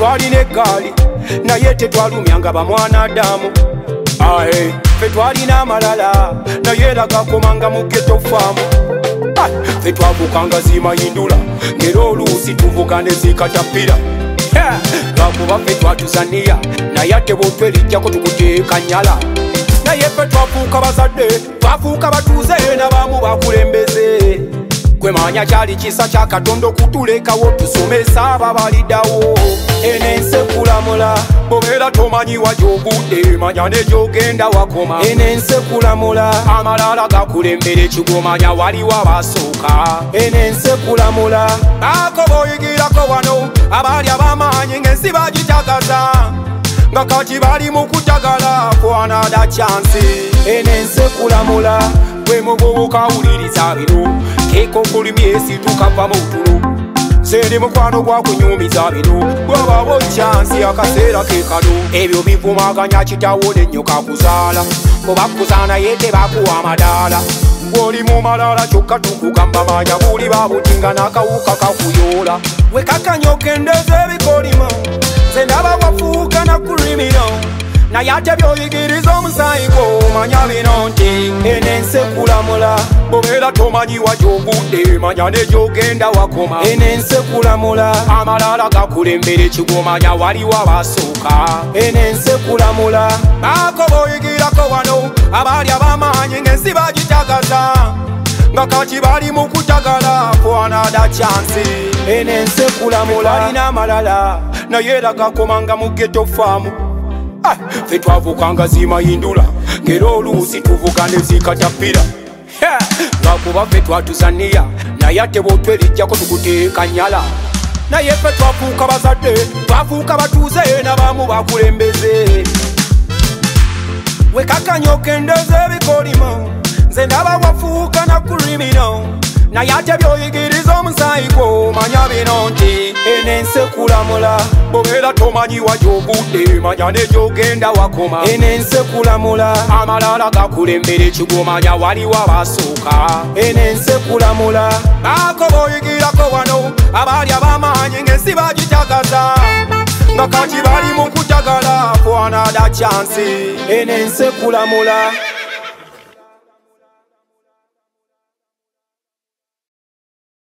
twalina eggaali naye tetwalumyanga bamwana Adamu. Ae ffe twalina amalala naye lagakomanga mu ghetto farm. Ffe twavukanga zimayindula ngera oluusi tuvuga ne zikatapira. Lwakuba ffe twatuzaniya naye ate bwotwerijjako tukuteeka nyala. Naye ffe twafuuka bazadde twafuuka batuuze n'abamu bakulembeze. Gwe manya kyali kisa kya Katonda okutulekawo tusomesa ababaliddawo. Eno ensi ekulamula bobeera tomanyiwa gy'ogudde manya ne gy'ogenda wakoma. Eno ensi ekulamula amalala gakulembera ekigomanya waliwo abasooka. Eno ensi ekulamula ako b'oyigirako wano abaali ab'amaanyi ng'ensi bagitagaza nga kati bali mu kutagala for another chance. Eno ensi ekulamula gwe muvubuka wuliriza bino keeko kulimye esi tukava mu tulo. Seri mukwano gwa kunyumiza bino bwabawo chansi akaseera ke kano. Ebyo bivumaganya kitawo n'ennyoka kuzaala oba kuzaana ye tebakuwa amadaala. Gw'oli mu malala kyokka tukugamba manya buli babutinga n'akawuka kakuyoola. We kakanya okendeza ebikolimo nze ndaba wafuuka na kurimino naye ate by'oyigiriza omusaayi gwo manya bino nti eno ensi ekulamula bobeera tomanyiwa gy'ogudde manya ne gy'ogenda wakoma. Eno ensi ekulamula amalala gakulembera ekigomanya waliwo abasooka. Eno ensi ekulamula ako b'oyigirako wano abaali ab'amaanyi ng'ensi bagitagaza nga kati bali mu kutagala for another chance. Eno ensi ekulamula alina amalala naye lagakomanga mu ghetto farm. Ffe twavukanga zimayindula ngera oluusi tuvuga ne zikatapira. Lwakuba ffe twatuzaniya naye ate bwotwerijjako tukuteeka nyala. Naye ffe twafuuka bazadde twafuuka batuuze n'abamu bakulembeze. We kakanya okendeza ebikolimo nze ndaba wafuuka na kurimino naye ate by'oyigiriza omusaayi gwo manya bino nti eno ensi ekulamula bobeera tomanyiwa gy'ogudde manya ne gy'ogenda wakoma. Eno ensi ekulamula amalala gakulembera ekigomanya waliwo abasooka. Eno ensi ekulamula ako b'oyigirako wano abaali ab'amaanyi ng'ensi bagitagaza nga kati bali mu kutagala for another chance. Eno ensi ekulamula